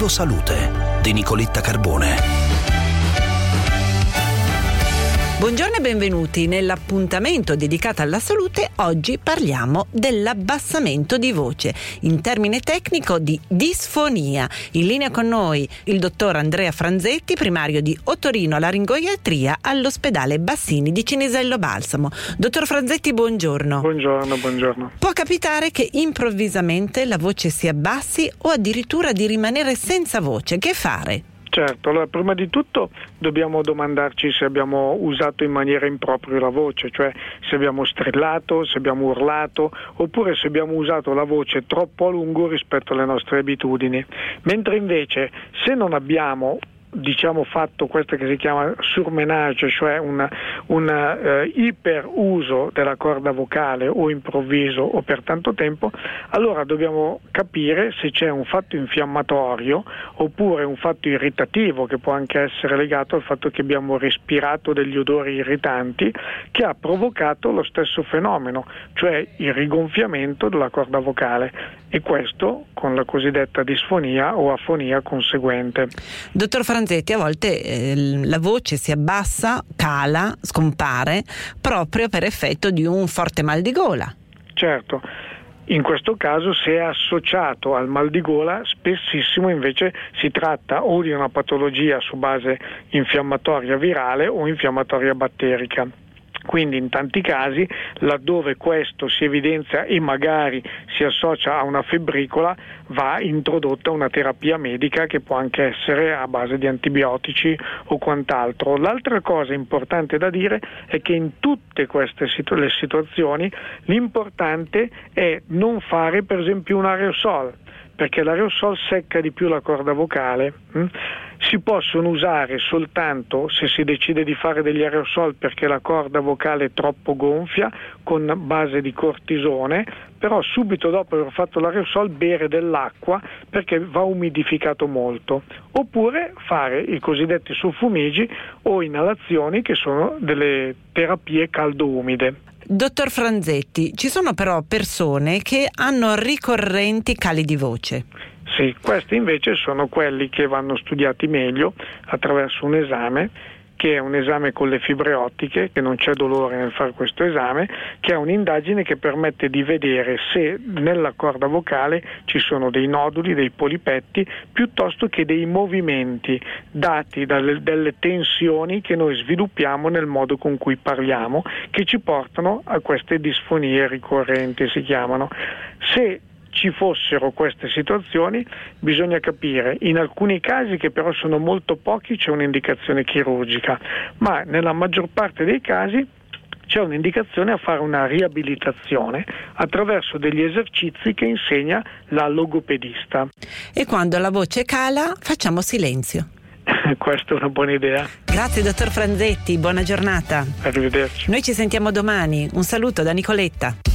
Vivo Salute di Nicoletta Carbone. Buongiorno e benvenuti nell'appuntamento dedicato alla salute. Oggi parliamo dell'abbassamento di voce, in termine tecnico di disfonia. In linea con noi il dottor Andrea Franzetti, primario di otorinolaringoiatria all'ospedale Bassini di Cinisello Balsamo. Dottor Franzetti, buongiorno. Buongiorno. Può capitare che improvvisamente la voce si abbassi o addirittura di rimanere senza voce. Che fare? Certo, allora prima di tutto dobbiamo domandarci se abbiamo usato in maniera impropria la voce, cioè se abbiamo strillato, se abbiamo urlato, oppure se abbiamo usato la voce troppo a lungo rispetto alle nostre abitudini. Mentre invece se non abbiamo fatto questo che si chiama surmenage, cioè un iperuso della corda vocale o improvviso o per tanto tempo, allora dobbiamo capire se c'è un fatto infiammatorio oppure un fatto irritativo che può anche essere legato al fatto che abbiamo respirato degli odori irritanti che ha provocato lo stesso fenomeno, cioè il rigonfiamento della corda vocale, e questo con la cosiddetta disfonia o afonia conseguente. Dottor Franzetti, a volte la voce si abbassa, cala, scompare proprio per effetto di un forte mal di gola. Certo, in questo caso se è associato al mal di gola spessissimo invece si tratta o di una patologia su base infiammatoria virale o infiammatoria batterica. Quindi in tanti casi, laddove questo si evidenzia e magari si associa a una febbricola, va introdotta una terapia medica che può anche essere a base di antibiotici o quant'altro. L'altra cosa importante da dire è che in tutte queste le situazioni l'importante è non fare per esempio un aerosol, perché l'aerosol secca di più la corda vocale. Si possono usare soltanto se si decide di fare degli aerosol perché la corda vocale è troppo gonfia, con base di cortisone, però subito dopo aver fatto l'aerosol bere dell'acqua perché va umidificato molto, oppure fare i cosiddetti soffumigi o inalazioni, che sono delle terapie caldo-umide. Dottor Franzetti, ci sono però persone che hanno ricorrenti cali di voce. Sì, questi invece sono quelli che vanno studiati meglio attraverso un esame, che è un esame con le fibre ottiche, che non c'è dolore nel fare questo esame, che è un'indagine che permette di vedere se nella corda vocale ci sono dei noduli, dei polipetti, piuttosto che dei movimenti dati dalle tensioni che noi sviluppiamo nel modo con cui parliamo, che ci portano a queste disfonie ricorrenti, si chiamano. Se ci fossero queste situazioni bisogna capire, in alcuni casi che però sono molto pochi c'è un'indicazione chirurgica, ma nella maggior parte dei casi c'è un'indicazione a fare una riabilitazione attraverso degli esercizi che insegna la logopedista. E quando la voce cala facciamo silenzio. Questa è una buona idea. Grazie dottor Franzetti, buona giornata. Arrivederci. Noi ci sentiamo domani. Un saluto da Nicoletta.